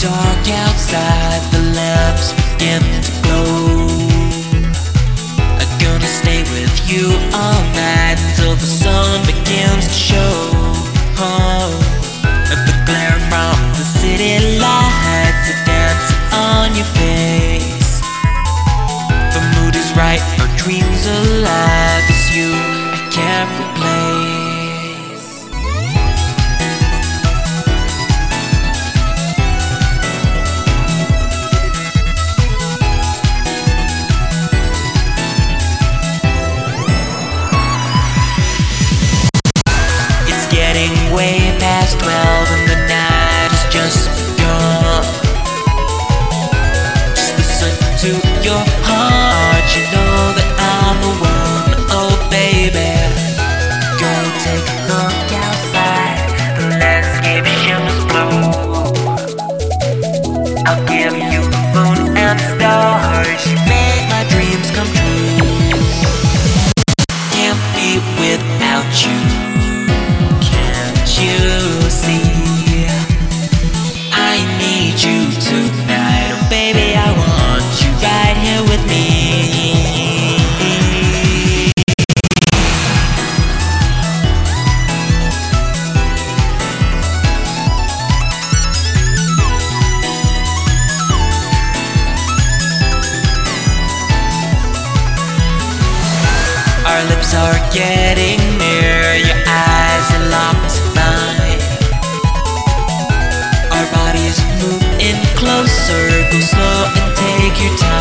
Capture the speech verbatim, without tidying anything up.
Dark outside, the lamps begin to glow. I'm gonna stay with you all night until the sun begins to show. Oh, the glare from the city lights are dancing on your face. The mood is right, our dreams alive. It's you I can't replace. Way past twelve and the night is just gone. Just listen to your heart, you know that I'm the one. Oh baby, go take a look outside, the landscape shimmers blue. I'll give you the moon and stars, you make my dreams come true. Can't be without you. You see, I need you tonight. Oh baby, I want you right here with me. Our lips are getting near, your eyes are locked. Our bodies move in closer, go slow and take your time.